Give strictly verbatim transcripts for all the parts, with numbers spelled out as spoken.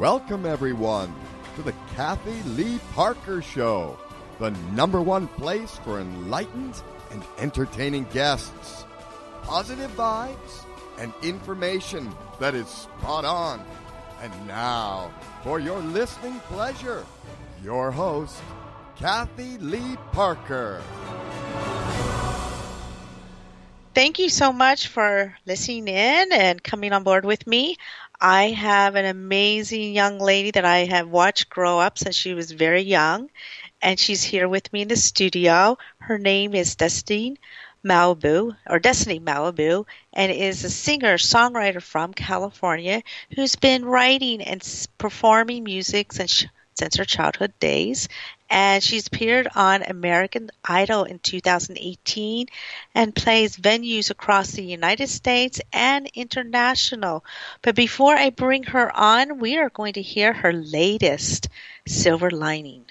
Welcome, everyone, to the Kathy Lee Parker Show, the number one place for enlightened and entertaining guests, positive vibes, and information that is spot on. And now, for your listening pleasure, your host, Kathy Lee Parker. Thank you so much for listening in and coming on board with me. I have an amazing young lady that I have watched grow up since she was very young, and she's here with me in the studio. Her name is Destiny Malibu, or Destiny Malibu, and is a singer-songwriter from California who's been writing and performing music since since her childhood days. And she's appeared on American Idol in two thousand eighteen and plays venues across the United States and international. But before I bring her on, we are going to hear her latest, Silver Lining.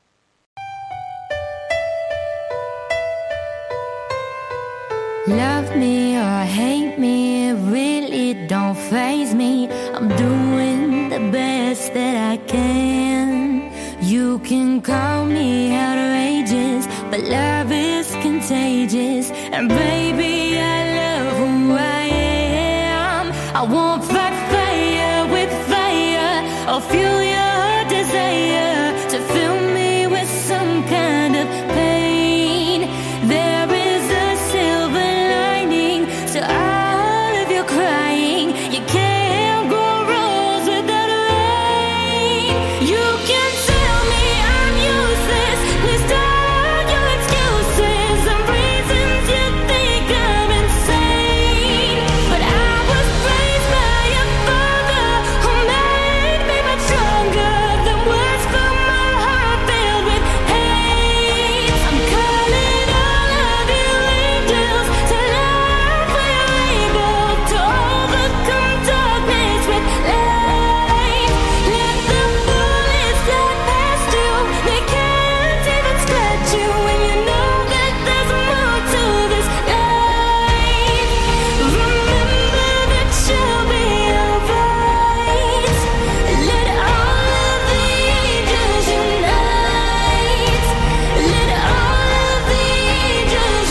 Love me or hate me, it really don't faze me. I'm doing the best that I can. You can call me outrageous, but love is contagious. And baby, I love who I am. I won't fight fire with fire or fuel your desire to fill me with some kind of pain. There is a silver lining to all of your crying. You can't grow rose without rain. You can tell me I'm useless. Please stop your excuses and reasons you think I'm insane. But I was raised by a father who made me much stronger than words from my heart filled with hate. I'm calling all of you angels to love where you're able to overcome darkness with light. Let the bullets fly past you. They can't even scratch you when you know that there's more to this life. Remember that you'll be alright. Let all of the angels unite. Let all of the angels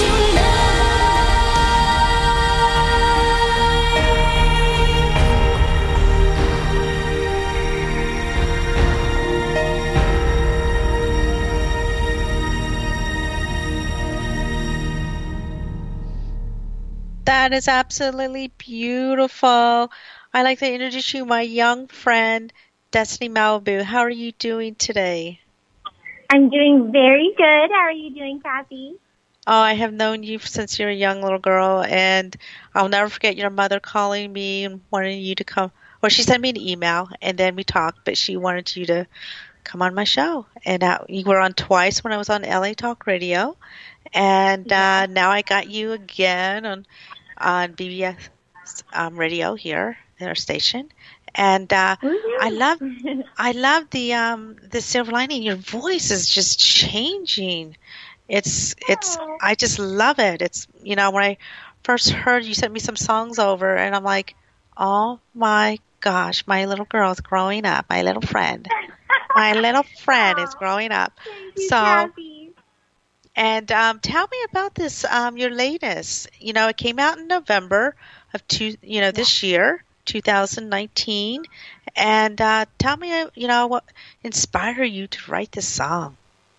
That is absolutely beautiful. I'd like to introduce you my young friend, Destiny Malibu. How are you doing today? I'm doing very good. How are you doing, Kathy? Oh, I have known you since you're a young little girl, and I'll never forget your mother calling me and wanting you to come. Well, she sent me an email, and then we talked, but she wanted you to come on my show. And uh, you were on twice when I was on L A Talk Radio, and uh, now I got you again on on B B S um, radio here, their station. And uh, I love, I love the um, the silver lining. Your voice is just changing. It's it's. I just love it. It's you know when I first heard you sent me some songs over, and I'm like, oh my gosh, my little girl's growing up. My little friend, my little friend is growing up. Thank you, So. Kathy. And um, tell me about this, um, your latest. You know, it came out in November of two, you know, this year, two thousand nineteen. And uh, tell me, uh, you know, what inspired you to write this song?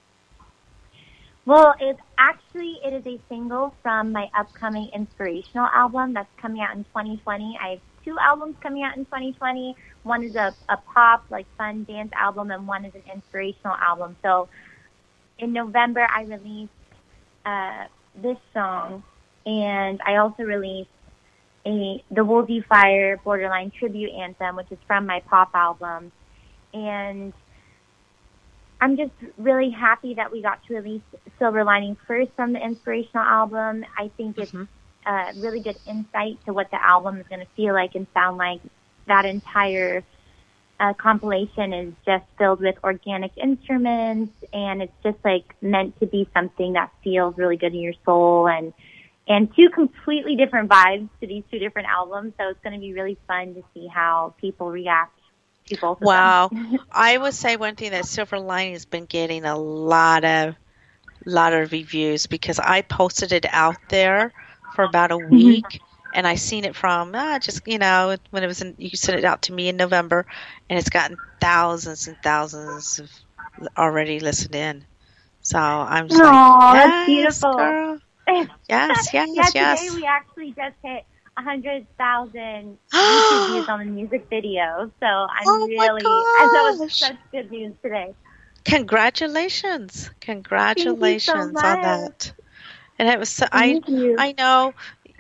Well, it's actually, it is a single from my upcoming inspirational album that's coming out in twenty twenty. I have two albums coming out in twenty twenty. One is a, a pop, like fun dance album, and one is an inspirational album. So in November, I released uh, this song, and I also released a the Woolsey Fire Borderline tribute anthem, which is from my pop album. And I'm just really happy that we got to release Silver Lining first from the inspirational album. I think it's Mm-hmm. a really good insight to what the album is going to feel like and sound like. That entire uh, compilation is just filled with organic instruments, and it's just like meant to be something that feels really good in your soul, and and two completely different vibes to these two different albums. So it's going to be really fun to see how people react to both of Wow. them. I would say one thing that Silver Lining has been getting a lot of lot of reviews because I posted it out there for about a week and I seen it from uh, just you know when it was in, you sent it out to me in November and it's gotten thousands and thousands of already listened in. So I'm just Aw, like, that's yes, beautiful. girl. Yes, yes, yeah, today yes. we actually just hit one hundred thousand YouTube views on the music video. So I'm Oh my really, I know it's gosh. such good news today. Congratulations. Thank you so Congratulations on much. that. And it was so, I Thank you. I know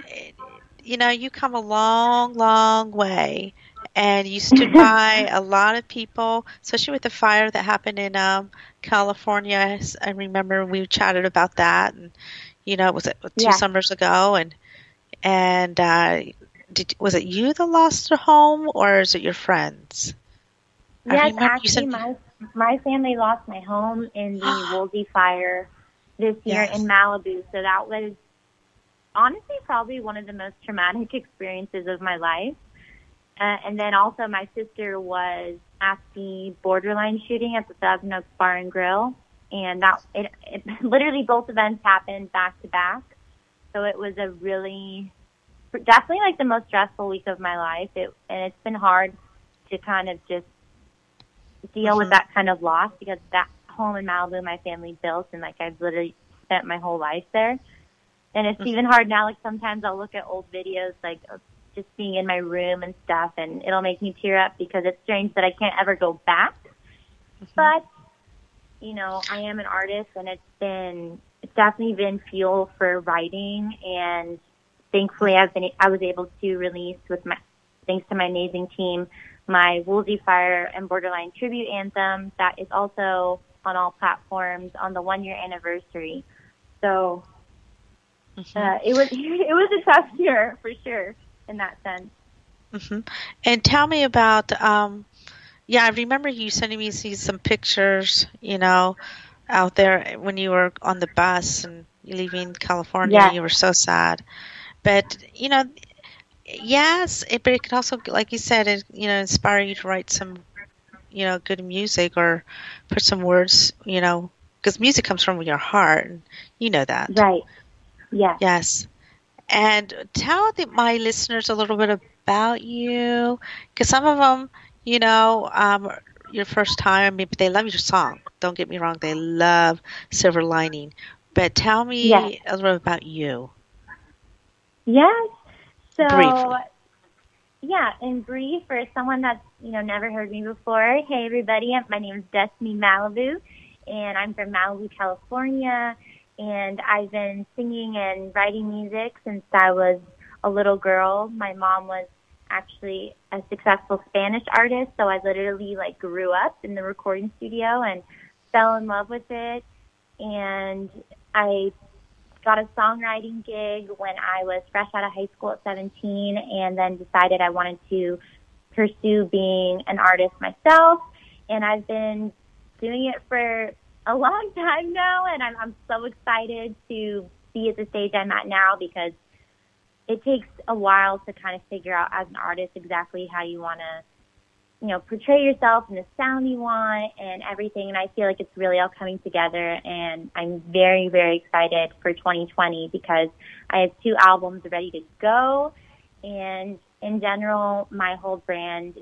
you know you come a long long way and you stood by a lot of people, especially with the fire that happened in um California. I remember we chatted about that and you know was it two Yeah. summers ago and and uh did was it you that lost a home or is it your friends? I Yes, remember you actually, said my my family lost my home in the Woolsey fire this year Yes. in Malibu. So that was honestly probably one of the most traumatic experiences of my life. Uh, and then also my sister was at the Borderline shooting at the Thousand Oaks Bar and Grill, and that it, it literally both events happened back to back. So it was a really definitely like the most stressful week of my life. It and it's been hard to kind of just deal with Mhm. that kind of loss because that home in Malibu my family built and like I've literally spent my whole life there. And it's even hard now, like sometimes I'll look at old videos like of just being in my room and stuff and it'll make me tear up because it's strange that I can't ever go back. But, you know, I am an artist and it's been, it's definitely been fuel for writing and thankfully I've been, I was able to release with my, thanks to my amazing team, my Woolsey Fire and Borderline tribute anthem that is also on all platforms on the one year anniversary. So uh, it was it was a tough year for sure in that sense. Mm-hmm. And tell me about, um, yeah, I remember you sending me see some pictures, you know, out there when you were on the bus and leaving California. Yes. You were so sad. But, you know, yes, it, but it could also, like you said, it, you know, inspire you to write some, you know, good music or put some words, you know, because music comes from your heart. And you know that. Right. Yes. Yes. And tell the, my listeners a little bit about you, because some of them, you know, um, your first time, maybe they love your song. Don't get me wrong, they love Silver Lining. But tell me Yes. a little bit about you. Yes. So, Briefly. yeah, in brief, for someone that's, you know, never heard me before, hey, everybody, my name is Destiny Malibu, and I'm from Malibu, California. And I've been singing and writing music since I was a little girl. My mom was actually a successful Spanish artist, so I literally like grew up in the recording studio and fell in love with it. And I got a songwriting gig when I was fresh out of high school at seventeen and then decided I wanted to pursue being an artist myself. And I've been doing it for a long time now, and I'm, I'm so excited to be at the stage I'm at now because it takes a while to kind of figure out as an artist exactly how you want to, you know, portray yourself and the sound you want and everything. And I feel like it's really all coming together, and I'm very, very excited for twenty twenty because I have two albums ready to go. And in general, my whole brand,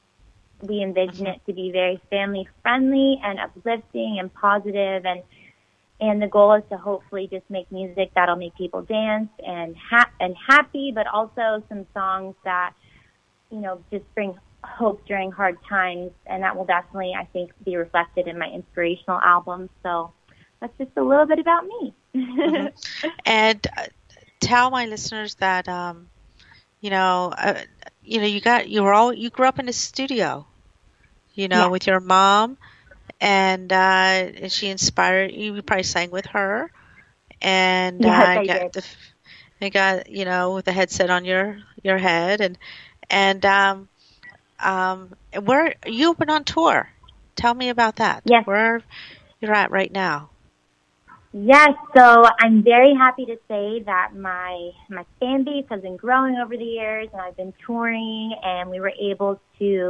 we envision it to be very family friendly and uplifting and positive, and and the goal is to hopefully just make music that'll make people dance and ha- and happy, but also some songs that, you know, just bring hope during hard times, and that will definitely, I think, be reflected in my inspirational album. So that's just a little bit about me. Mm-hmm. And uh, tell my listeners that um, you know, uh, you know, you got you were all you grew up in a studio, you know, Yeah. with your mom, and uh, and she inspired you. You probably sang with her, and Yes, uh, I got did. the, I got you know with the headset on your your head, and and um, um, where you've been on tour. Tell me about that. Yes. Where you're at right now. Yes, so I'm very happy to say that my my fan base has been growing over the years, and I've been touring, and we were able to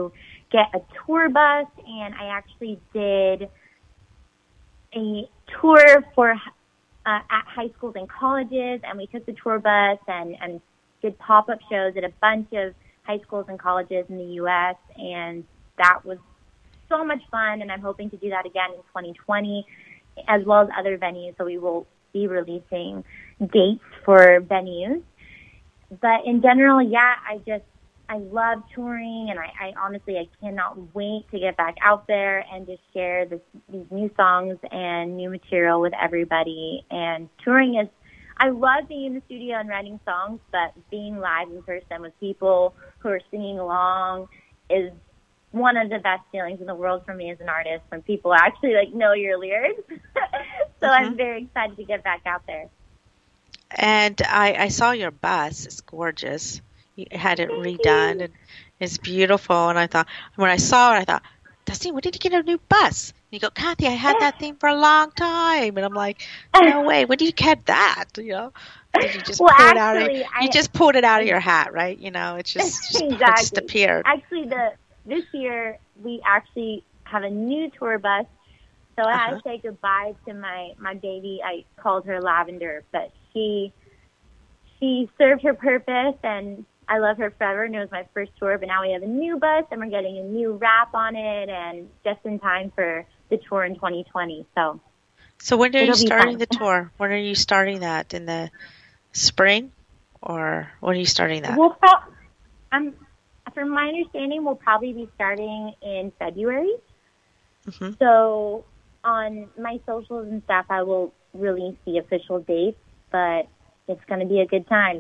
get a tour bus, and I actually did a tour for uh, at high schools and colleges, and we took the tour bus and, and did pop-up shows at a bunch of high schools and colleges in the U S, and that was so much fun, and I'm hoping to do that again in twenty twenty, as well as other venues, so we will be releasing dates for venues. But in general, yeah, I just, I love touring, and I, I honestly, I cannot wait to get back out there and just share this, these new songs and new material with everybody. And touring is, I love being in the studio and writing songs, but being live in person with people who are singing along is one of the best feelings in the world for me as an artist, when people actually like know your lyrics. So mm-hmm. I'm very excited to get back out there. And I, I saw your bus. It's gorgeous. You had it Thank redone, you. and it's beautiful. And I thought, when I saw it, I thought, Dusty, when did you get a new bus? And you go, Kathy, I had that thing for a long time. And I'm like, no way. When did you get that? You know, did you just well, pull actually, it out? Of, you I, just pulled it out of your hat, right? You know, it's just, just, exactly. it just appeared. Actually, the this year we actually have a new tour bus. So I had Uh-huh. to say goodbye to my, my baby. I called her Lavender, but she she served her purpose, and I love her forever, and it was my first tour. But now we have a new bus, and we're getting a new wrap on it, and just in time for the tour in twenty twenty. So, So when are you it'll be starting fun. the tour? When are you starting that? In the spring? Or when are you starting that? We'll pro- um, from my understanding, we'll probably be starting in February. Mm-hmm. So on my socials and stuff, I will release the official dates, but it's going to be a good time.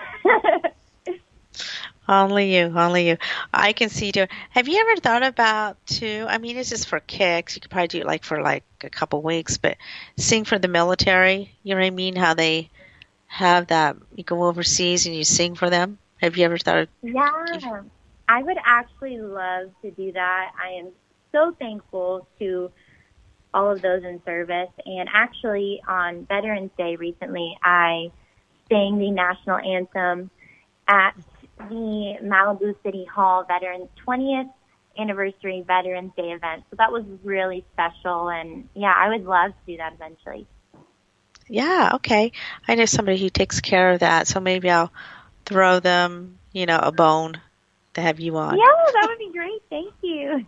Only you, only you. I can see doing. Have you ever thought about too? I mean, it's just for kicks. You could probably do it like for like a couple weeks, but sing for the military. You know what I mean? How they have that. You go overseas and you sing for them. Have you ever thought of? Yeah, I would actually love to do that. I am so thankful to all of those in service. And actually, on Veterans Day recently, I sang the national anthem at the Malibu City Hall Veterans twentieth Anniversary Veterans Day event. So that was really special. And, yeah, I would love to do that eventually. Yeah, okay. I know somebody who takes care of that, so maybe I'll throw them, you know, a bone to have you on. Yeah, that would be great. Thank you.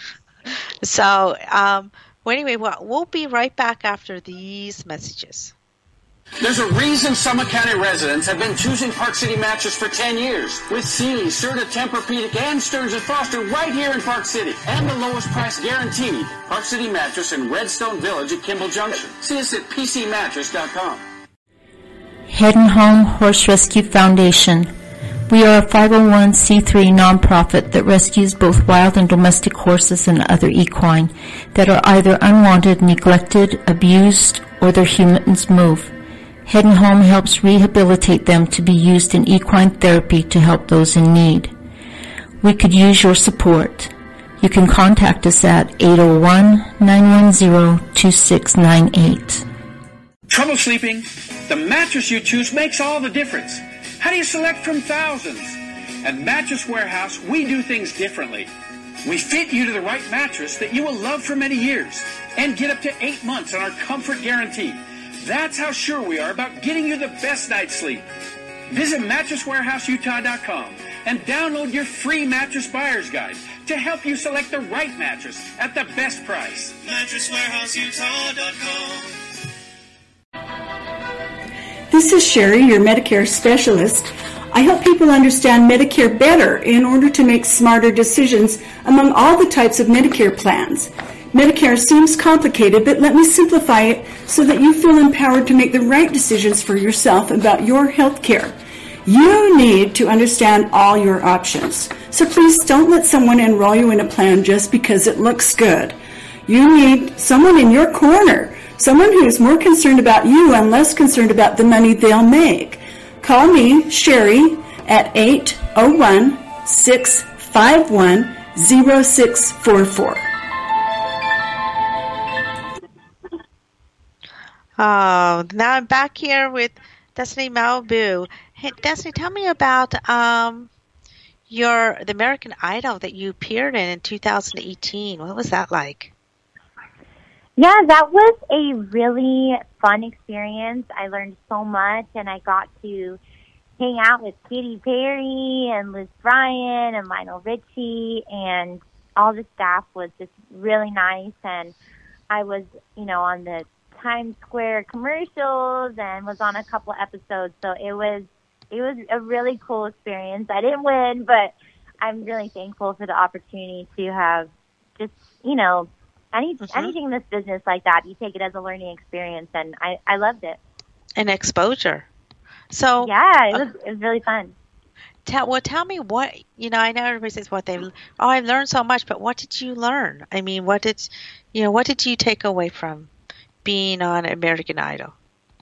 So, um, well, anyway, well, we'll be right back after these messages. There's a reason Summit County residents have been choosing Park City Mattress for ten years. With Sealy, Serta, Tempur-Pedic, and Stearns and Foster right here in Park City. And the lowest price guaranteed. Park City Mattress in Redstone Village at Kimball Junction. See us at p c mattress dot com. Heading Home Horse Rescue Foundation. We are a five oh one c three nonprofit that rescues both wild and domestic horses and other equine that are either unwanted, neglected, abused, or their humans move. Heading Home helps rehabilitate them to be used in equine therapy to help those in need. We could use your support. You can contact us at eight oh one, nine one zero, two six nine eight. Trouble sleeping? The mattress you choose makes all the difference. How do you select from thousands? At Mattress Warehouse, we do things differently. We fit you to the right mattress that you will love for many years and get up to eight months on our comfort guarantee. That's how sure we are about getting you the best night's sleep. Visit mattress warehouse utah dot com and download your free mattress buyer's guide to help you select the right mattress at the best price. mattress warehouse utah dot com. This is Sherry, your Medicare specialist. I help people understand Medicare better in order to make smarter decisions among all the types of Medicare plans. Medicare seems complicated, but let me simplify it so that you feel empowered to make the right decisions for yourself about your health care. You need to understand all your options. So please don't let someone enroll you in a plan just because it looks good. You need someone in your corner, someone who is more concerned about you and less concerned about the money they'll make. Call me, Sherry, at eight oh one, six five one, oh six four four. Oh, now I'm back here with Destiny Malibu. Hey, Destiny, tell me about um, your the American Idol that you appeared in in two thousand eighteen. What was that like? Yeah, that was a really fun experience. I learned so much, and I got to hang out with Katy Perry and Liz Bryan and Lionel Richie, and all the staff was just really nice. And I was, you know, on the Times Square commercials and was on a couple episodes, so it was it was a really cool experience. I didn't win, but I'm really thankful for the opportunity to have just, you know, any Mm-hmm. anything in this business like that. You take it as a learning experience, and I, I loved it. And exposure. So Yeah, it was it was really fun. Tell well, tell me what you know. I know everybody says what they. Oh, I've learned so much, but what did you learn? I mean, what did you know? What did you take away from being on American Idol?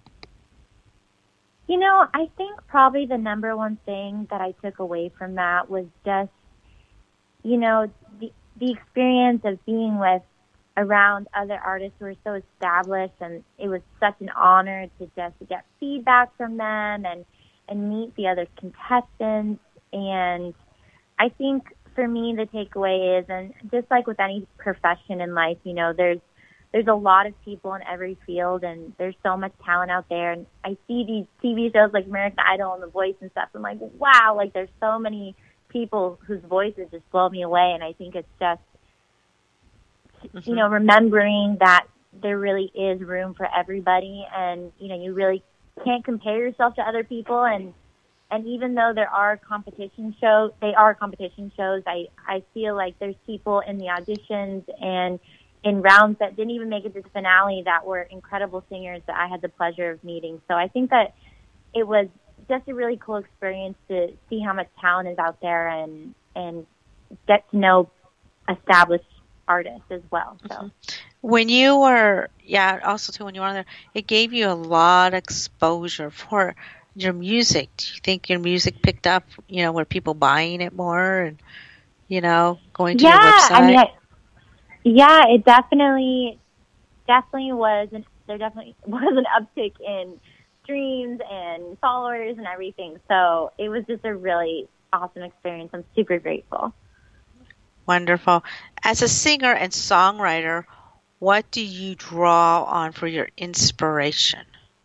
You know, I think probably the number one thing that I took away from that was just, you know, the the experience of being with around other artists who are so established, and it was such an honor to just get feedback from them and and meet the other contestants. And I think for me, the takeaway is, and just like with any profession in life, you know, there's there's a lot of people in every field, and there's so much talent out there. And I see these T V shows like American Idol and The Voice and stuff. I'm like, wow, like there's so many people whose voices just blow me away. And I think it's just, mm-hmm. you know, remembering that there really is room for everybody, and, you know, you really can't compare yourself to other people. And, and even though there are competition shows, they are competition shows, I, I feel like there's people in the auditions and in rounds that didn't even make it to the finale that were incredible singers that I had the pleasure of meeting. So I think that it was just a really cool experience to see how much talent is out there, and, and get to know established artists as well. So. Mm-hmm. When you were, yeah, also too, when you were on there, it gave you a lot of exposure for your music. Do you think your music picked up, you know, were people buying it more and, you know, going to yeah, your website? I mean, I, yeah, it definitely, definitely was, an, there definitely was an uptick in streams and followers and everything. So it was just a really awesome experience. I'm super grateful. Wonderful. As a singer and songwriter, what do you draw on for your inspiration?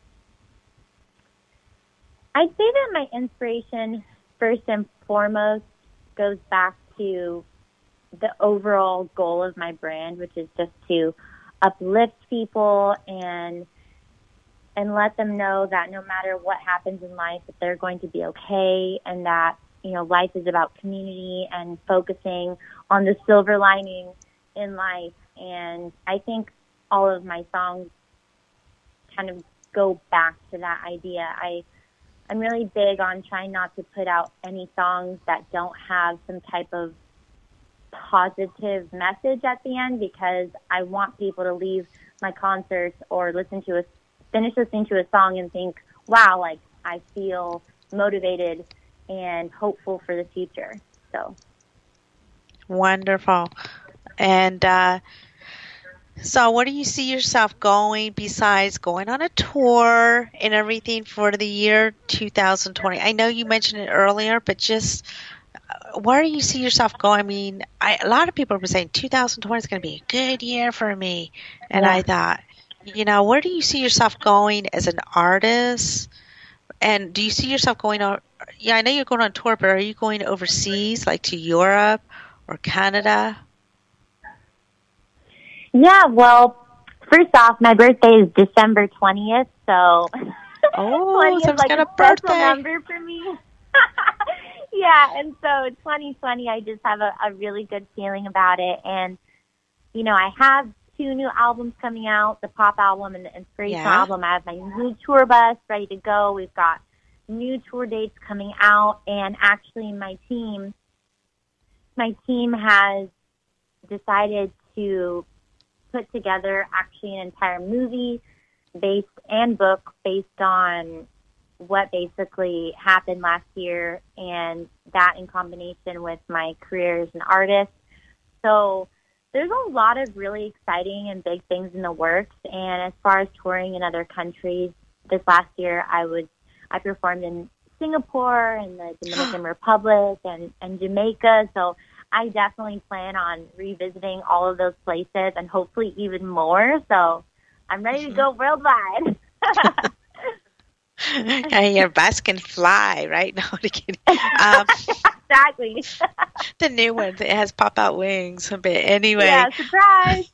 I'd say that my inspiration, first and foremost, goes back to the overall goal of my brand, which is just to uplift people and and let them know that no matter what happens in life, that they're going to be okay, and that, you know, life is about community and focusing on the silver lining in life. And I think all of my songs kind of go back to that idea. I, I'm really big on trying not to put out any songs that don't have some type of positive message at the end, because I want people to leave my concerts or listen to a, finish listening to a song and think, wow, like I feel motivated and hopeful for the future. So wonderful. And uh, so where do you see yourself going besides going on a tour and everything for the year two thousand twenty? I know you mentioned it earlier, but just uh, where do you see yourself going? I mean, I, a lot of people were saying two thousand twenty is going to be a good year for me. And yeah. I thought, you know, where do you see yourself going as an artist? And do you see yourself going on? Yeah, I know you're going on tour, but are you going overseas, like to Europe or Canada? Yeah, well, first off, my birthday is December twentieth, so oh, twenty so is like got a, a birthday special number for me. Yeah, and so twenty twenty, I just have a, a really good feeling about it. And, you know, I have two new albums coming out, the pop album and the inspirational yeah. album. I have my new tour bus ready to go. We've got new tour dates coming out, and actually my team, my team has decided to put together actually an entire movie based and book based on what basically happened last year, and that in combination with my career as an artist. So there's a lot of really exciting and big things in the works. And as far as touring in other countries, this last year I was I performed in Singapore and the Dominican Republic and, and Jamaica. So I definitely plan on revisiting all of those places and hopefully even more. So I'm ready to go worldwide. And your bus can fly, right? No, I'm kidding. Um, exactly. The new one, it has pop-out wings. But anyway. Yeah, surprise.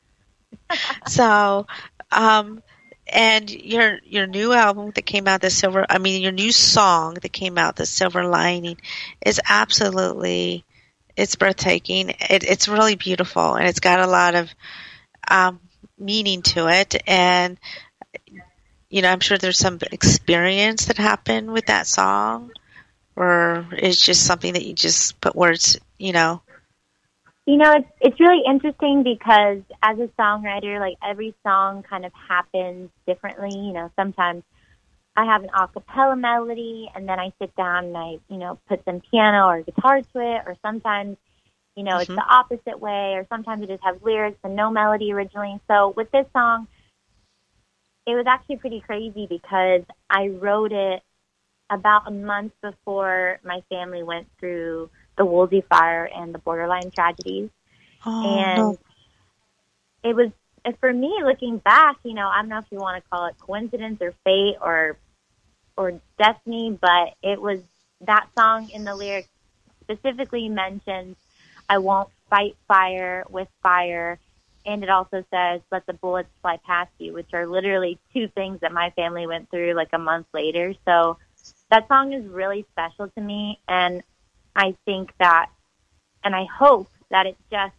So, um, and your your new album that came out, the Silver, I mean, your new song that came out, the Silver Lining, is absolutely, it's breathtaking. It, it's really beautiful, and it's got a lot of um, meaning to it. And you know, I'm sure there's some experience that happened with that song, or it's just something that you just put words, you know. You know, it's it's really interesting because as a songwriter, like every song kind of happens differently. You know, sometimes I have an a cappella melody and then I sit down and I, you know, put some piano or guitar to it, or sometimes, you know, mm-hmm. it's the opposite way, or sometimes I just have lyrics and no melody originally. So with this song, it was actually pretty crazy because I wrote it about a month before my family went through the Woolsey fire and the borderline tragedies. Oh, and no. It was, for me, looking back, you know, I don't know if you want to call it coincidence or fate or or destiny, but it was, that song in the lyrics specifically mentions, I won't fight fire with fire. And it also says, let the bullets fly past you, which are literally two things that my family went through like a month later. So that song is really special to me. And I think that, and I hope that it just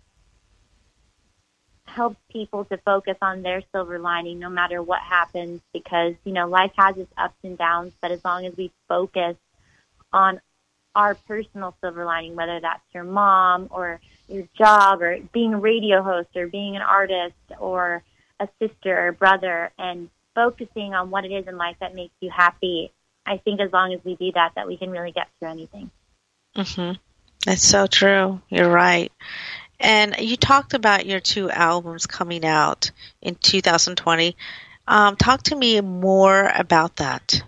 helps people to focus on their silver lining no matter what happens, because, you know, life has its ups and downs, but as long as we focus on our personal silver lining, whether that's your mom or your job or being a radio host or being an artist or a sister or brother, and focusing on what it is in life that makes you happy, I think as long as we do that, that we can really get through anything. Mm-hmm. That's so true. You're right. And you talked about your two albums coming out in two thousand twenty. Um, talk to me more about that.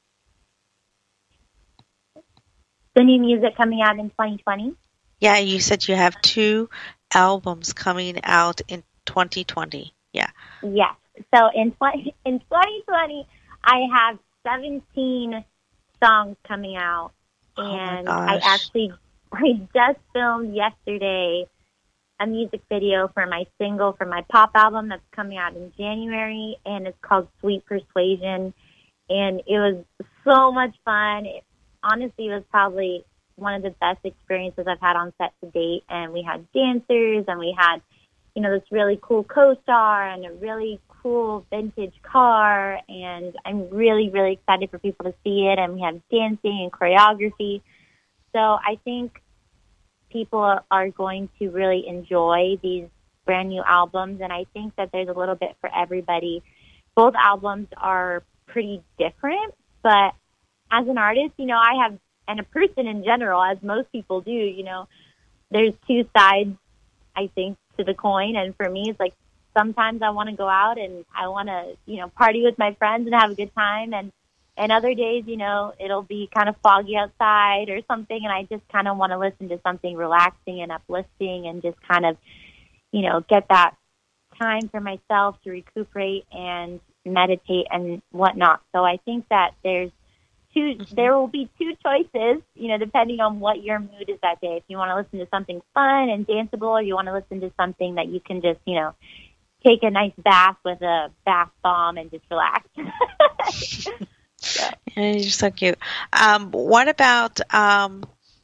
The new music coming out in twenty twenty? Yeah, you said you have two albums coming out in twenty twenty. Yeah. Yes. So in twenty, in twenty twenty, I have seventeen songs coming out. And oh I actually, I just filmed yesterday a music video for my single for my pop album that's coming out in January, and it's called Sweet Persuasion. And it was so much fun. It honestly was probably one of the best experiences I've had on set to date. And we had dancers, and we had, you know, this really cool co-star and a really cool vintage car. And I'm really, really excited for people to see it. And we have dancing and choreography. So I think people are going to really enjoy these brand new albums. And I think that there's a little bit for everybody. Both albums are pretty different, but as an artist, you know, I have, and a person in general, as most people do, you know, there's two sides, I think, to the coin. And for me, it's like, sometimes I want to go out and I want to, you know, party with my friends and have a good time. And, and other days, you know, it'll be kind of foggy outside or something. And I just kind of want to listen to something relaxing and uplifting and just kind of, you know, get that time for myself to recuperate and meditate and whatnot. So I think that there's two, there will be two choices, you know, depending on what your mood is that day. If you want to listen to something fun and danceable, or you want to listen to something that you can just, you know, take a nice bath with a bath bomb and just relax. Yeah. You're so cute. Um, what about, um,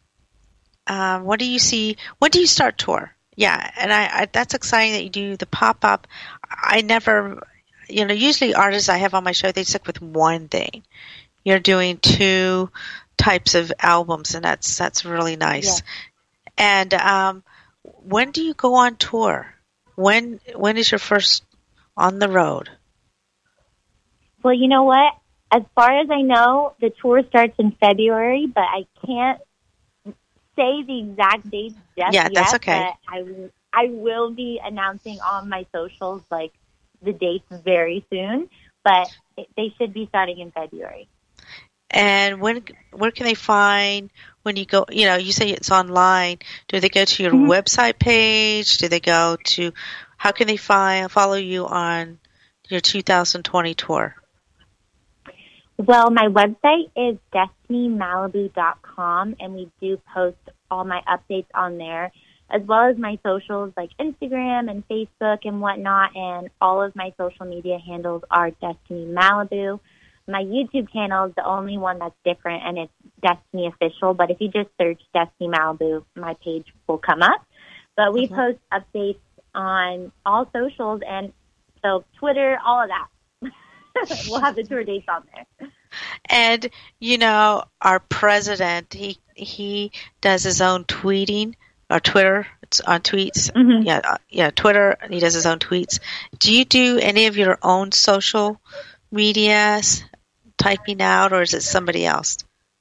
uh, what do you see, when do you start tour? Yeah, and I, I that's exciting that you do the pop-up. I never, you know, usually artists I have on my show, they stick with one thing. You're doing two types of albums, and that's that's really nice. Yeah. And um, when do you go on tour? When when is your first on the road? Well, you know what? As far as I know, the tour starts in February, but I can't say the exact date just yeah, yet. that's okay. But I, I will be announcing on my socials, like, the dates very soon, but it, they should be starting in February. And when where can they find when you go? You know, you say it's online. Do they go to your Mhm. website page? Do they go to? How can they find follow you on your two thousand twenty tour? Well, my website is destiny malibu dot com, and we do post all my updates on there, as well as my socials like Instagram and Facebook and whatnot. And all of my social media handles are Destiny Malibu. My YouTube channel is the only one that's different, and it's Destiny Official. But if you just search Destiny Malibu, my page will come up. But we Mhm. post updates on all socials, and so Twitter, all of that. We'll have the tour dates on there. And you know, our president, he he does his own tweeting or Twitter. It's on tweets. Mhm. Yeah, uh, yeah, Twitter. And he does his own tweets. Do you do any of your own social medias, typing out, or is it somebody else?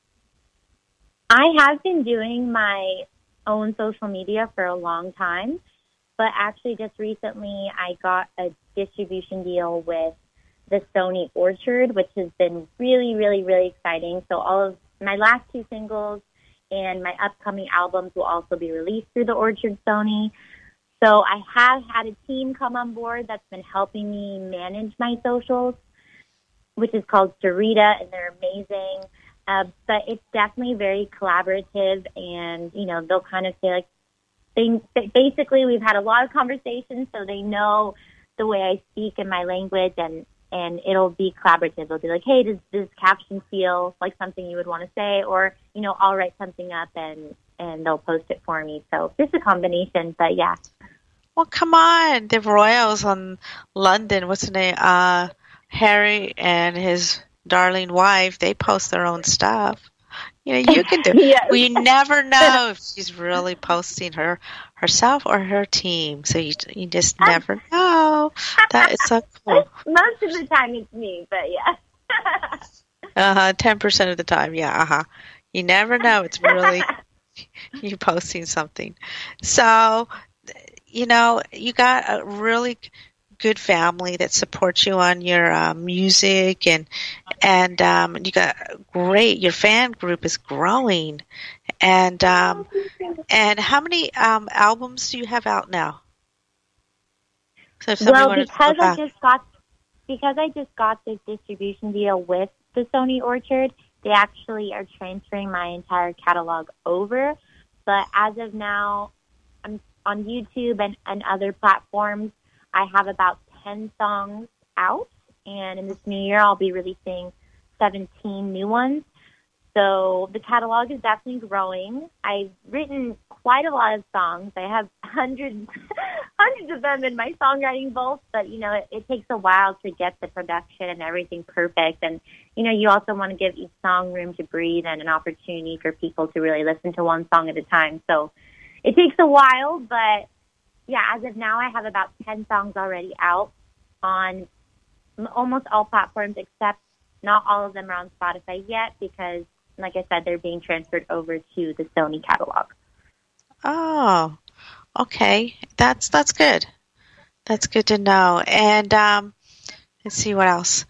I have been doing my own social media for a long time, but actually just recently I got a distribution deal with the Sony Orchard, which has been really, really, really exciting. So all of my last two singles and my upcoming albums will also be released through the Orchard Sony. So I have had a team come on board that's been helping me manage my socials, which is called Sarita, and they're amazing. Uh, but it's definitely very collaborative, and, you know, they'll kind of say, like, they, basically we've had a lot of conversations, so they know the way I speak and my language, and, and it'll be collaborative. They'll be like, hey, does this caption feel like something you would want to say? Or, you know, I'll write something up and, and they'll post it for me. So just a combination, but yeah. Well, come on, the Royals on London. What's the name? Uh, Harry and his darling wife. They post their own stuff. You know, you can do. Yes. We never know if she's really posting her herself or her team. So you you just never know. That is so cool. Most of the time it's me, but yeah. Uh huh. Ten percent of the time, yeah. Uh huh. You never know. It's really you posting something. So, you know, you got a really good family that supports you on your uh, music, and and um, you got great. Your fan group is growing, and um, and how many um, albums do you have out now? So if somebody Well, wanted because to go I back. just got because I just got this distribution deal with the Sony Orchard, they actually are transferring my entire catalog over. But as of now, I'm on YouTube and, and other platforms. I have about ten songs out, and in this new year, I'll be releasing seventeen new ones. So the catalog is definitely growing. I've written quite a lot of songs. I have hundreds, hundreds of them in my songwriting vault, but, you know, it, it takes a while to get the production and everything perfect. And, you know, you also want to give each song room to breathe and an opportunity for people to really listen to one song at a time. So it takes a while, but, yeah, as of now, I have about ten songs already out on almost all platforms, except not all of them are on Spotify yet because, like I said, they're being transferred over to the Sony catalog. Oh, okay. That's that's good. That's good to know. And um, let's see what else.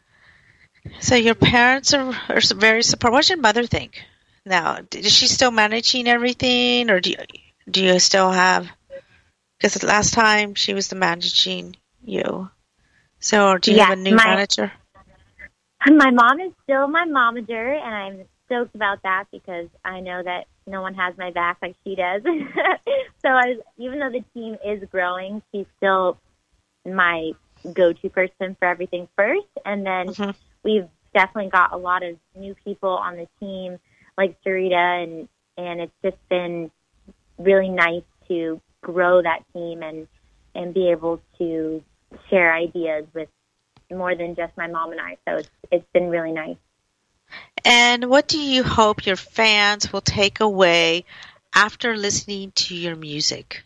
So your parents are, are very supportive. What does your mother think now? Is she still managing everything, or do you, do you still have? Because last time she was the managing you. So do you Yes, have a new my- manager? My mom is still my momager, and I'm stoked about that because I know that no one has my back like she does. So I, even though the team is growing, she's still my go-to person for everything first. And then Mm-hmm. we've definitely got a lot of new people on the team, like Sarita, and, and it's just been really nice to grow that team and, and be able to share ideas with more than just my mom and I. So it's it's been really nice. And what do you hope your fans will take away after listening to your music?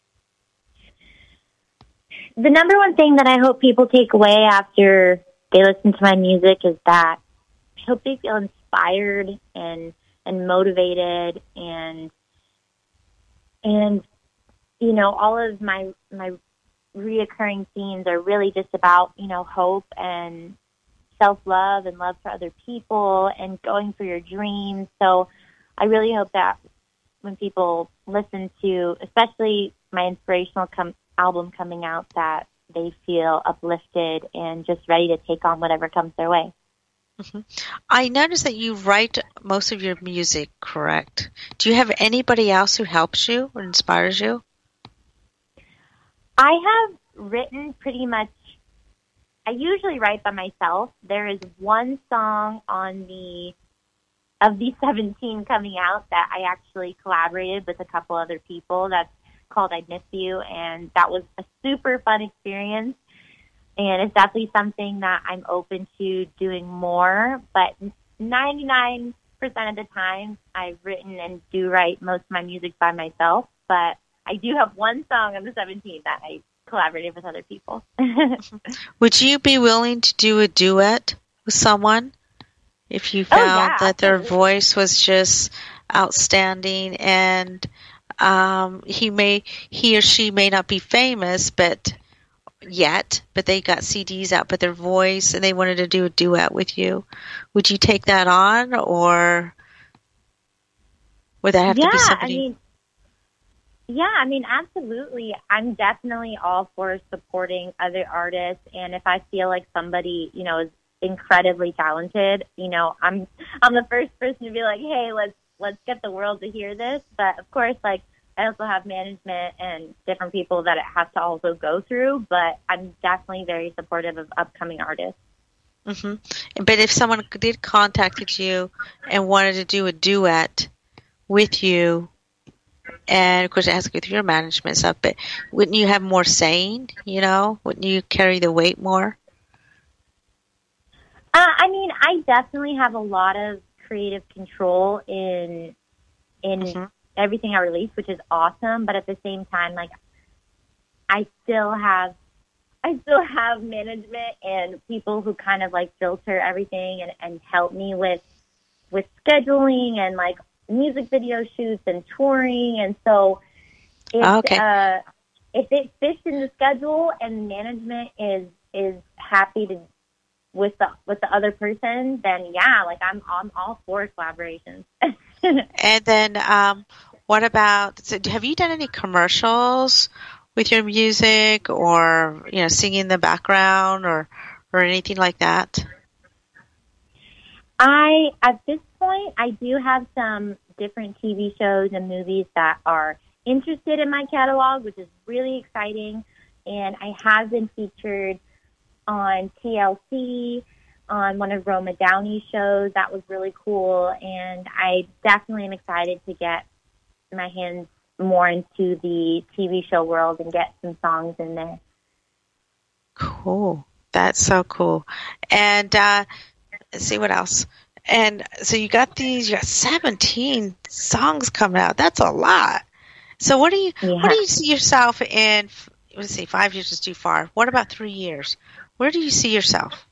The number one thing that I hope people take away after they listen to my music is that I hope they feel inspired and and motivated, and and you know, all of my my reoccurring themes are really just about, you know, hope and self-love and love for other people and going for your dreams. So I really hope that when people listen to, especially my inspirational com- album coming out, that they feel uplifted and just ready to take on whatever comes their way. Mm-hmm. I noticed that you write most of your music, correct? Do you have anybody else who helps you or inspires you? I have written pretty much, I usually write by myself. There is one song on the, of the seventeen coming out that I actually collaborated with a couple other people. That's called I Miss You, and that was a super fun experience. And it's definitely something that I'm open to doing more, but ninety-nine percent of the time I've written and do write most of my music by myself, but I do have one song on the seventeenth that I collaborated with other people. Would you be willing to do a duet with someone if you found oh, yeah, that their absolutely. voice was just outstanding and um, he may he or she may not be famous, but yet, but they got C Ds out, but their voice, and they wanted to do a duet with you. Would you take that on, or would that have yeah, to be somebody? I mean, yeah, I mean, absolutely. I'm definitely all for supporting other artists, and if I feel like somebody, you know, is incredibly talented, you know, I'm I'm the first person to be like, hey, let's let's get the world to hear this. But of course, like, I also have management and different people that it has to also go through, but I'm definitely very supportive of upcoming artists. Mm-hmm. But if someone did contacted you and wanted to do a duet with you, and of course it has to go through your management stuff, but wouldn't you have more saying, you know? Wouldn't you carry the weight more? Uh, I mean, I definitely have a lot of creative control in in mm-hmm. everything I release, which is awesome. But at the same time, like, I still have, I still have management and people who kind of like filter everything and, and help me with, with scheduling and like music video shoots and touring. And so if, okay. uh, if it fits in the schedule and management is, is happy to, with the, with the other person, then yeah, like I'm, I'm all for collaborations. And then, um, what about, so have you done any commercials with your music, or, you know, singing in the background, or, or anything like that? I, at this point, I do have some different T V shows and movies that are interested in my catalog, which is really exciting. And I have been featured on T L C, on one of Roma Downey's shows. That was really cool. And I definitely am excited to get my hands more into the T V show world and get some songs in there. Cool. That's so cool. And uh, let's see what else. And so you got these, you got seventeen songs coming out. That's a lot. So what do you, yeah. what do you see yourself in, let's see, five years is too far. What about three years? Where do you see yourself?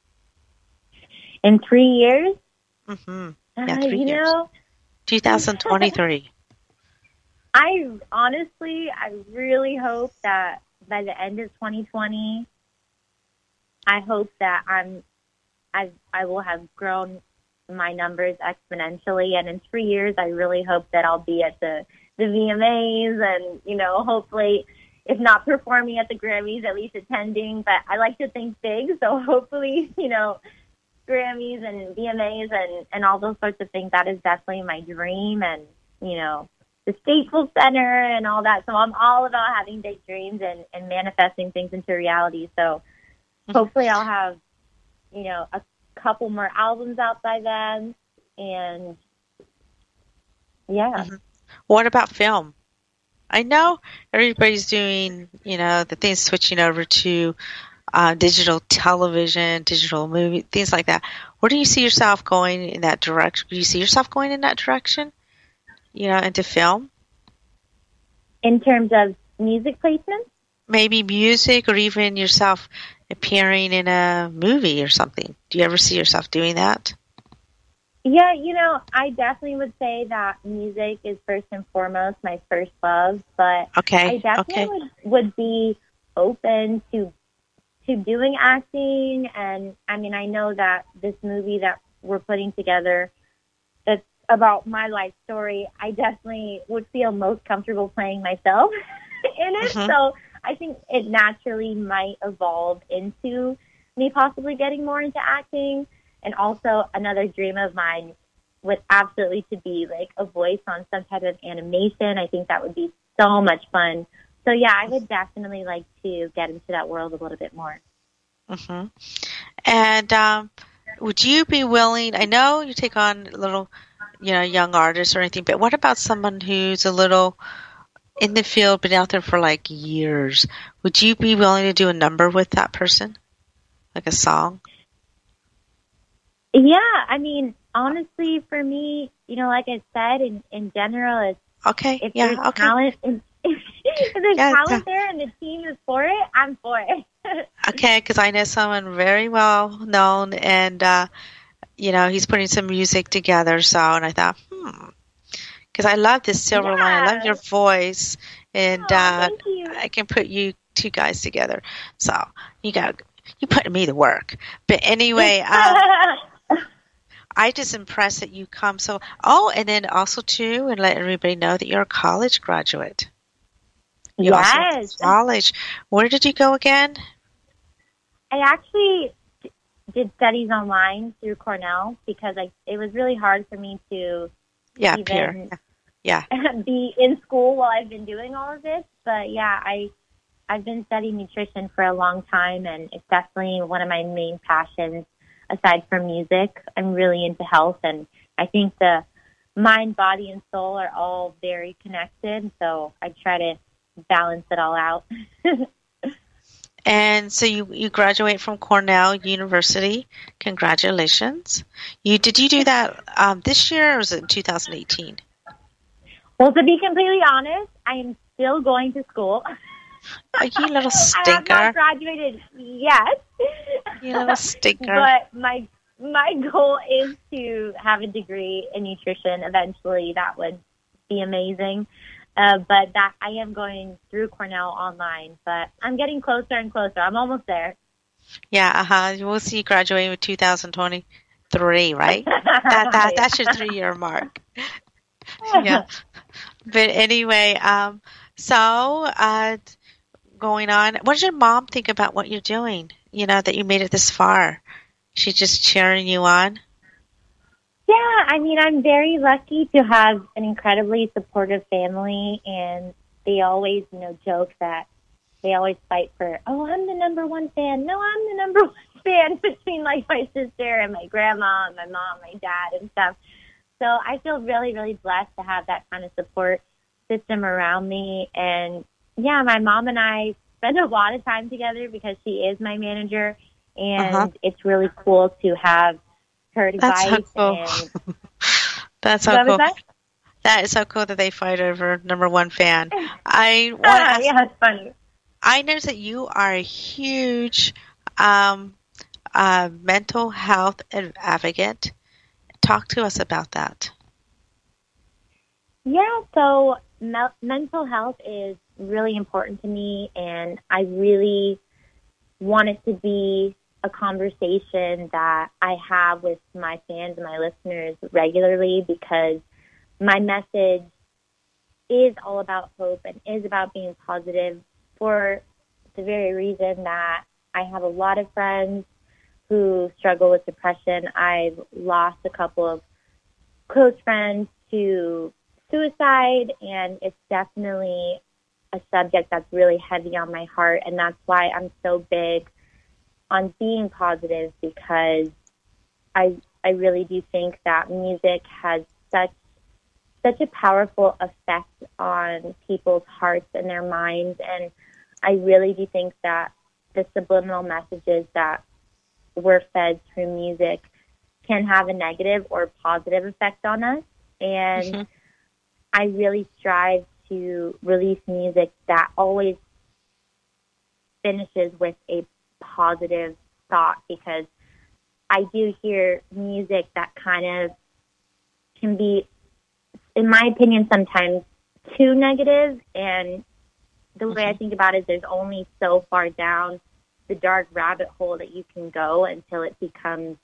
In three years? Mm-hmm. Yeah, three uh, you years. know, twenty twenty-three. I honestly, I really hope that by the end of twenty twenty, I hope that I'm, I, I will have grown my numbers exponentially. And in three years, I really hope that I'll be at the, the V M As and, you know, hopefully, if not performing at the Grammys, at least attending. But I like to think big, so hopefully, you know, Grammys and V M As and, and all those sorts of things, that is definitely my dream. And, you know, the Staples Center and all that. So I'm all about having big dreams and, and manifesting things into reality. So hopefully I'll have, you know, a couple more albums out by then. And, yeah. Mm-hmm. What about film? I know everybody's doing, you know, the things switching over to uh, digital television, digital movie, things like that. Where do you see yourself going in that direction? Do you see yourself going in that direction, you know, into film? In terms of music placement? Maybe music, or even yourself appearing in a movie or something. Do you ever see yourself doing that? Yeah, you know, I definitely would say that music is first and foremost my first love, but okay. I definitely okay. would, would be open to to doing acting. And I mean, I know that this movie that we're putting together that's about my life story, I definitely would feel most comfortable playing myself in it. Mm-hmm. So I think it naturally might evolve into me possibly getting more into acting. And also another dream of mine would absolutely to be like a voice on some type of animation. I think that would be so much fun. So yeah, I would definitely like to get into that world a little bit more. Mm-hmm. And um, would you be willing, I know you take on little, you know, young artists or anything, but what about someone who's a little in the field, been out there for like years? Would you be willing to do a number with that person? Like a song? Yeah, I mean, honestly, for me, you know, like I said, in, in general, it's okay. If yeah, there's okay. talent, if, if there's yeah, talent there and the team is for it, I'm for it. Okay, because I know someone very well known, and uh, you know, he's putting some music together. So, and I thought, hmm, because I love this Silver yeah. Line, I love your voice, and oh, uh, thank you. I can put you two guys together. So you got you put me to work. But anyway. Um, I just impressed that you come so. Oh, and then also too, and let everybody know that you're a college graduate. You yes. Also went to college. Where did you go again? I actually did studies online through Cornell because I it was really hard for me to yeah, even peer. yeah be in school while I've been doing all of this. But yeah, I I've been studying nutrition for a long time, and it's definitely one of my main passions. Aside from music, I'm really into health, and I think the mind, body, and soul are all very connected, so I try to balance it all out. And so you, you graduate from Cornell University. Congratulations. You Did you do that um, this year, or was it in two thousand eighteen? Well, to be completely honest, I am still going to school. Oh, you little stinker. I have not graduated yet. You little stinker. But my my goal is to have a degree in nutrition eventually. That would be amazing. Uh, but that I am going through Cornell online. But I'm getting closer and closer. I'm almost there. Yeah, uh-huh. We'll see you graduating with two thousand twenty-three, right? that, that That's your three-year mark. Yeah. But anyway, um, so... Uh, going on. What does your mom think about what you're doing? You know, that you made it this far. She's just cheering you on? Yeah, I mean, I'm very lucky to have an incredibly supportive family, and they always, you know, joke that they always fight for, oh, I'm the number one fan. No, I'm the number one fan between, like, my sister and my grandma and my mom, my dad, and stuff. So I feel really, really blessed to have that kind of support system around me, and yeah, my mom and I spend a lot of time together because she is my manager, and uh-huh. it's really cool to have her advice. That's so cool. And That's so cool. That? that is so cool that they fight over number one fan. I want to ask, yeah, it's funny. I know that you are a huge um, uh, mental health advocate. Talk to us about that. Yeah, so me- mental health is really important to me, and I really want it to be a conversation that I have with my fans and my listeners regularly, because my message is all about hope and is about being positive, for the very reason that I have a lot of friends who struggle with depression. I've lost a couple of close friends to suicide, and it's definitely a subject that's really heavy on my heart, and that's why I'm so big on being positive, because I I really do think that music has such such a powerful effect on people's hearts and their minds, and I really do think that the subliminal messages that we're fed through music can have a negative or positive effect on us, and mm-hmm. I really strive to release music that always finishes with a positive thought, because I do hear music that kind of can be, in my opinion, sometimes too negative, and the way I think about it is there's only so far down the dark rabbit hole that you can go until it becomes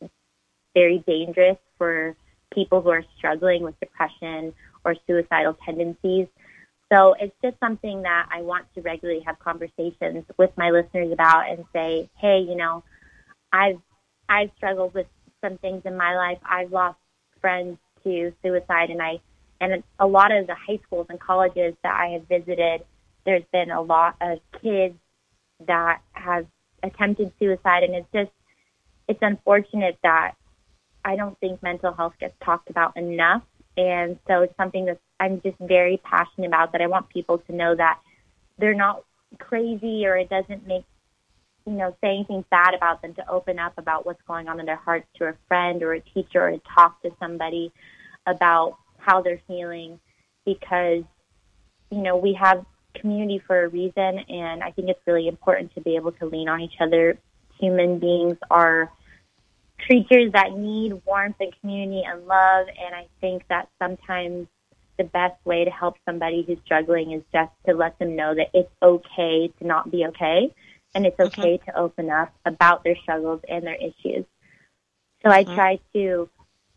very dangerous for people who are struggling with depression or suicidal tendencies. So it's just something that I want to regularly have conversations with my listeners about and say, hey, you know, I've I've struggled with some things in my life. I've lost friends to suicide, and I and a lot of the high schools and colleges that I have visited, there's been a lot of kids that have attempted suicide, and it's just it's unfortunate that I don't think mental health gets talked about enough. And so it's something that I'm just very passionate about, that I want people to know that they're not crazy, or it doesn't make, you know, say anything bad about them to open up about what's going on in their hearts to a friend or a teacher, or to talk to somebody about how they're feeling, because, you know, we have community for a reason, and I think it's really important to be able to lean on each other. Human beings are creatures that need warmth and community and love, and I think that sometimes the best way to help somebody who's struggling is just to let them know that it's okay to not be okay, and it's okay mm-hmm. to open up about their struggles and their issues. So mm-hmm. I try to,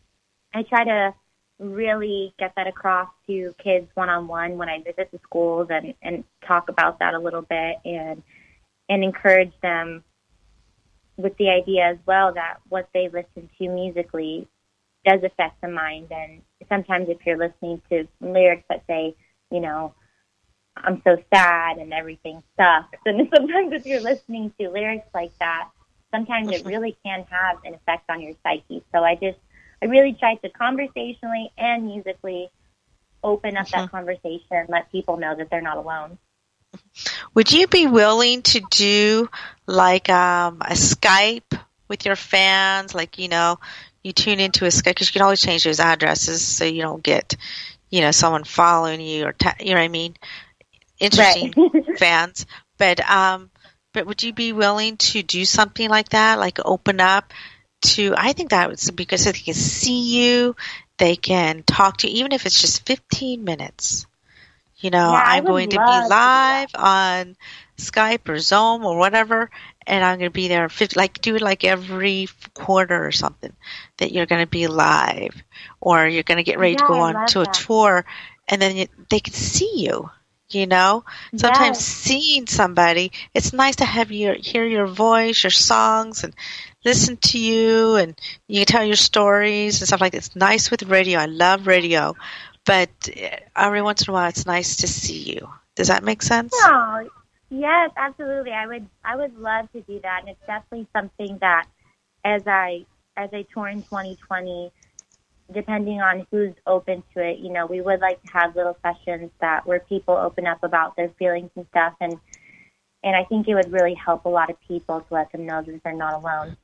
I try to really get that across to kids one-on-one when I visit the schools, and, and talk about that a little bit, and and encourage them with the idea as well that what they listen to musically does affect the mind. And sometimes if you're listening to lyrics that say, you know, I'm so sad and everything sucks, and sometimes if you're listening to lyrics like that, sometimes it really can have an effect on your psyche. So I just, I really try to conversationally and musically open up that conversation, let people know that they're not alone. Would you be willing to do like um, a Skype with your fans? Like, you know, you tune into a Skype, because you can always change those addresses so you don't get, you know, someone following you, or, ta- you know what I mean? Interesting right. fans. But, um, but would you be willing to do something like that? Like open up to, I think that would be good, so they can see you, they can talk to you, even if it's just fifteen minutes. You know, yeah, I'm going to be live to on Skype or Zoom or whatever, and I'm going to be there. fifty, like do it like every quarter or something, that you're going to be live, or you're going to get ready yeah, to go on to that. a tour, and then you, they can see you. You know, sometimes yes. seeing somebody, it's nice to have your hear your voice, your songs, and listen to you, and you can tell your stories and stuff like that. It's nice with radio. I love radio. But every once in a while, it's nice to see you. Does that make sense? Oh, yes, absolutely. I would, I would love to do that, and it's definitely something that, as I, as I tour in twenty twenty, depending on who's open to it, you know, we would like to have little sessions that where people open up about their feelings and stuff, and and I think it would really help a lot of people to let them know that they're not alone.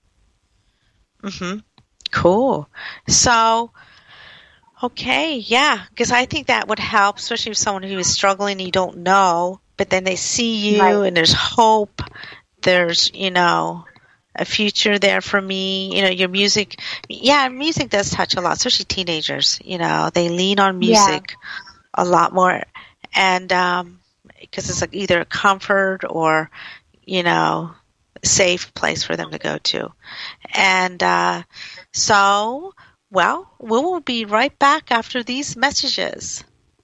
Mhm. Cool. So. Okay, yeah, because I think that would help, especially with someone who is struggling and you don't know, but then they see you right. and there's hope. There's, you know, a future there for me. You know, your music, yeah, music does touch a lot, especially teenagers. You know, they lean on music yeah. a lot more, and um, because it's like either a comfort or, you know, a safe place for them to go to. And uh, so... Well, we will be right back after these messages.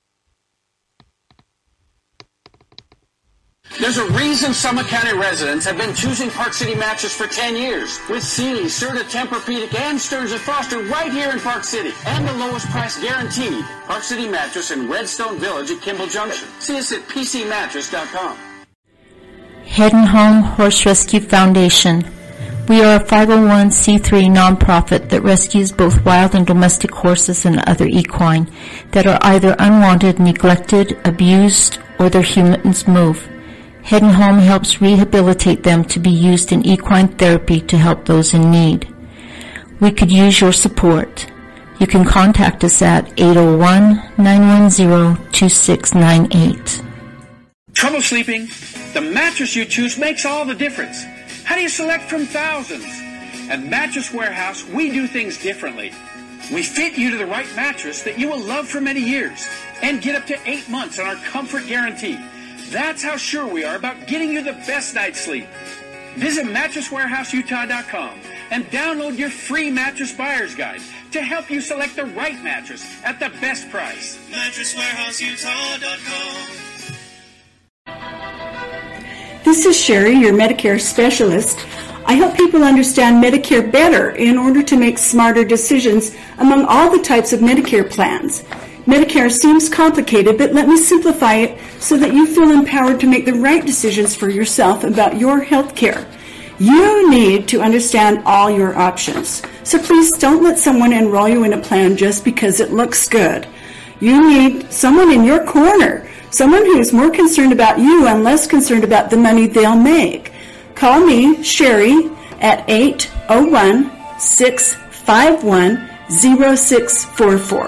There's a reason Summit County residents have been choosing Park City Mattress for ten years. With Sealy, Serta, Tempur-Pedic, and Stearns and Foster right here in Park City. And the lowest price guaranteed. Park City Mattress in Redstone Village at Kimball Junction. See us at p c mattress dot com. Head and Home Horse Rescue Foundation. We are a five oh one c three nonprofit that rescues both wild and domestic horses and other equine that are either unwanted, neglected, abused, or their humans move. Head and Home helps rehabilitate them to be used in equine therapy to help those in need. We could use your support. You can contact us at eight oh one, nine one zero, two six nine eight. Trouble sleeping? The mattress you choose makes all the difference. How do you select from thousands? At Mattress Warehouse, we do things differently. We fit you to the right mattress that you will love for many years and get up to eight months on our comfort guarantee. That's how sure we are about getting you the best night's sleep. Visit mattress warehouse utah dot com and download your free mattress buyer's guide to help you select the right mattress at the best price. mattress warehouse utah dot com. This is Sherry, your Medicare specialist. I help people understand Medicare better in order to make smarter decisions among all the types of Medicare plans. Medicare seems complicated, but let me simplify it so that you feel empowered to make the right decisions for yourself about your health care. You need to understand all your options. So please don't let someone enroll you in a plan just because it looks good. You need someone in your corner, someone who's more concerned about you and less concerned about the money they'll make. Call me, Sherry, at eight oh one, six five one, oh six four four.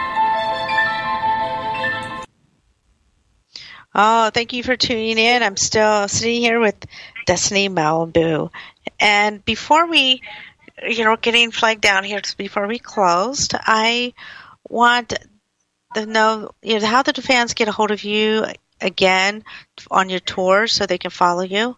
Oh, thank you for tuning in. I'm still sitting here with Destiny Malibu. And before we, you know, getting flagged down here, before we closed, I want to know, you know, how did the fans get a hold of you again on your tour so they can follow you?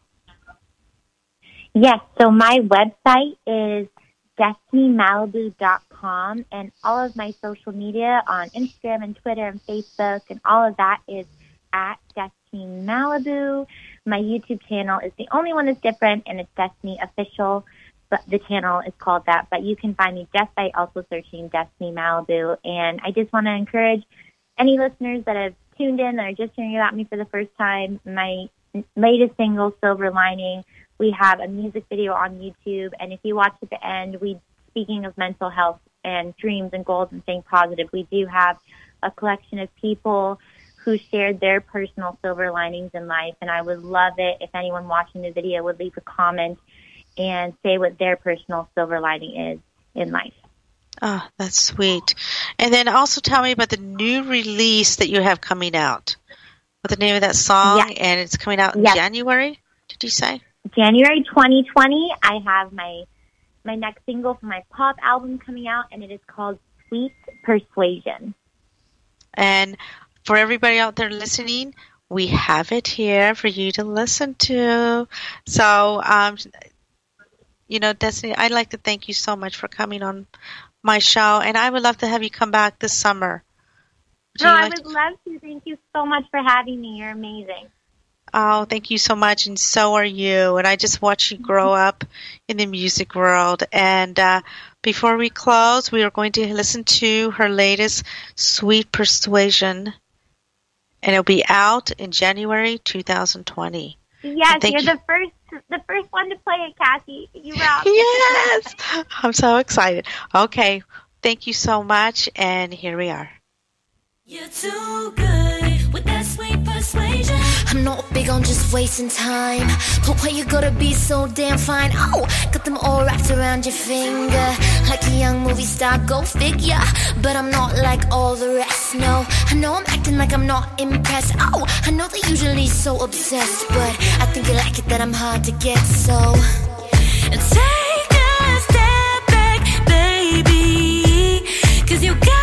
Yes, so my website is destiny malibu dot com, and all of my social media on Instagram and Twitter and Facebook and all of that is at Destiny Malibu. My YouTube channel is the only one that's different, and it's Destiny Official, but the channel is called that. But you can find me just by also searching Destiny Malibu. And I just want to encourage any listeners that have tuned in that are just hearing about me for the first time. My latest single, Silver Lining, we have a music video on YouTube, and if you watch at the end, we, speaking of mental health and dreams and goals and staying positive, we do have a collection of people who shared their personal silver linings in life, and I would love it if anyone watching the video would leave a comment and say what their personal silver lining is in life. Oh, that's sweet. And then also tell me about the new release that you have coming out. What's the name of that song? Yes. And it's coming out in Yes. January, did you say? January twenty twenty, I have my my next single from my pop album coming out, and it is called Sweet Persuasion. And for everybody out there listening, we have it here for you to listen to. So, um, you know, Destiny, I'd like to thank you so much for coming on my show, and I would love to have you come back this summer. Would No, you I like would to- love to. Thank you so much for having me. You're amazing. Oh, thank you so much, and so are you. And I just watched you grow up in the music world. And uh, before we close, we are going to listen to her latest, Sweet Persuasion, and it'll be out in January two thousand twenty. Yes, Thank you're you. the first the first one to play it, Cassie. You rock. Yes! I'm so excited. Okay, thank you so much, and here we are. You're too good with that sweet persuasion. I'm not big on just wasting time, but why you gotta be so damn fine? Oh, got them all wrapped around your finger, like a young movie star, go figure. But I'm not like all the rest, no. I know I'm acting like I'm not impressed. Oh, I know they're usually so obsessed, but I think you like it that I'm hard to get, so take a step back, baby, 'cause you got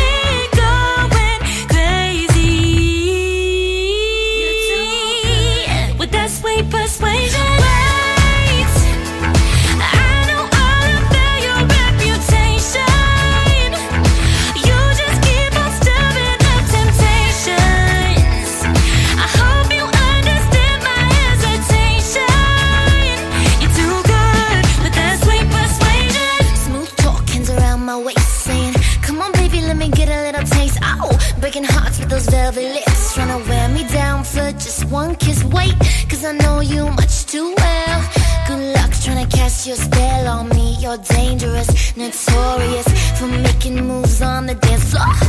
persuasion. Wait, I know all about your reputation. You just keep on stirring up temptations. I hope you understand my hesitation. You're too good with that sweet persuasion. Smooth talking's around my waist, saying, "Come on, baby, let me get a little taste." Oh, breaking hearts with those velvet lips, trying to wear me down for just one kiss. Wait, 'cause I know you much too well. Good luck trying to cast your spell on me. You're dangerous, notorious for making moves on the dance floor.